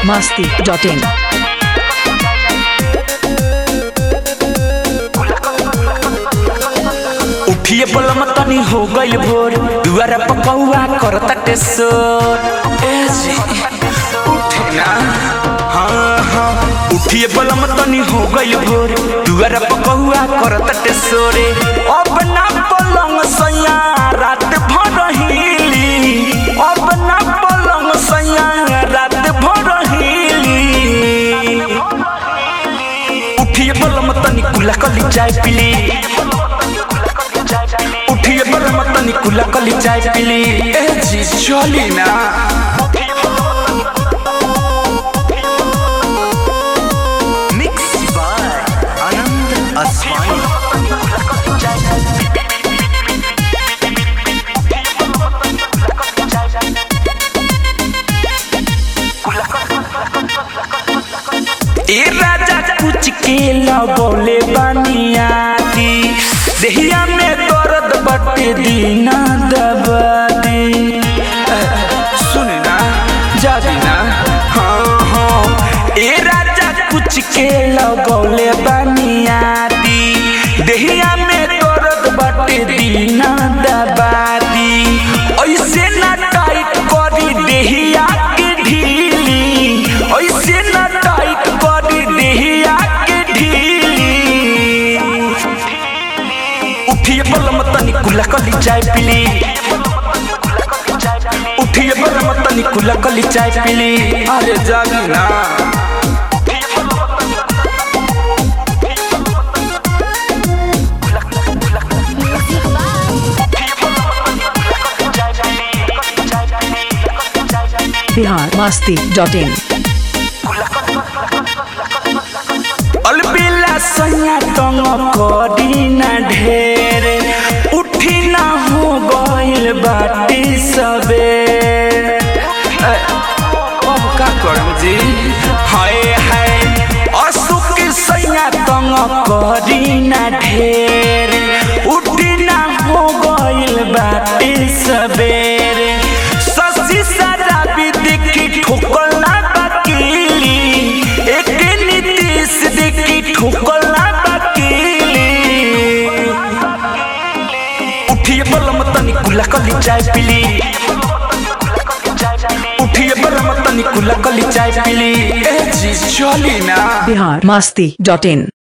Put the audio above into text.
biharmasti.in उठिए बलम तनी हो गइल भोर दुआरा पकौआ करता टेसोर उठे ना हाँ उठिए बलम तनी हो गइल भोर दुआरा पकौआ करता टेसोरे अब ना पलंग सैया रात भर हिली अब ना पलंग सैया रात भर हिली उठिए बलम तनी कुला कली चाय पीली उठिए बलम तनी कुला कली चाय पीली ए जी चली ना मिक्स बाय आनंद असवानी ए राजा कुछ के बोले बनिया दी देहिया में दर्द बटे दीना दबा दी सुन ना जा दीना हाँ ए राजा कुछ के बोले बनिया दी देहिया में दर्द बटे दीना दबा दी ऐसे ना टाइट करी देहिया के ढीली ऐसे ना टाइट करी देहिया के ढीली उठिए बलम तनी कुला कली चाय पीली उठिए बलम तनी कुला कली चाय पीली अरे जागी ना biharmasti.in अलबिला सैया तंग करी ना ढेर उठी ना हो गइल बाटी सबे अब का करम जी हाय हाय असुक सैया तंग करी ना ढेर उठी ना हो गइल बाटी सबेर ससी शराबी देखी ठोकल ना बकीली एक नीतीश देखी ठोकल ना बकीली उठिए बलम तनी कुला कली चाय पीली उठिए बलम तनी कुला कली चाय पीली ए जी चली ना biharmasti.in